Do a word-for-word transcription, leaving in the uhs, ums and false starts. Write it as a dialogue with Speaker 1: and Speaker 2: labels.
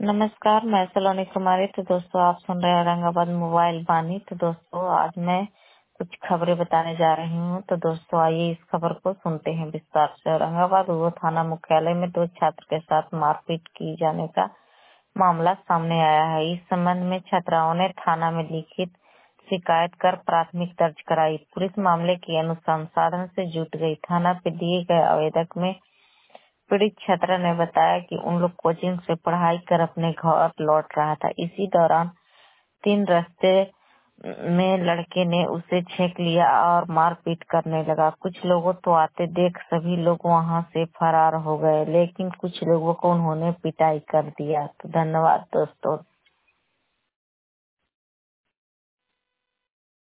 Speaker 1: नमस्कार, मैं सलोनी कुमारी। तो दोस्तों, आप सुन रहे हैं औरंगाबाद मोबाइल बानी। तो दोस्तों, आज मैं कुछ खबरें बताने जा रही हूँ। तो दोस्तों, आइए इस खबर को सुनते हैं विस्तार से। औरंगाबाद वो थाना मुख्यालय में दो छात्र के साथ मारपीट की जाने का मामला सामने आया है। इस संबंध में छात्राओं ने थाना में लिखित शिकायत कर प्राथमिक दर्ज कराई। पुलिस मामले की अनुसंधान से जुट गई। थाना पे दिए गए आवेदक में पीड़ित छात्रा ने बताया कि उन लोग कोचिंग से पढ़ाई कर अपने घर लौट रहा था। इसी दौरान तीन रास्ते में लड़के ने उसे छेक लिया और मारपीट करने लगा। कुछ लोगों तो आते देख सभी लोग वहां से फरार हो गए, लेकिन कुछ लोगों को उन्होंने पिटाई कर दिया। तो धन्यवाद दोस्तों।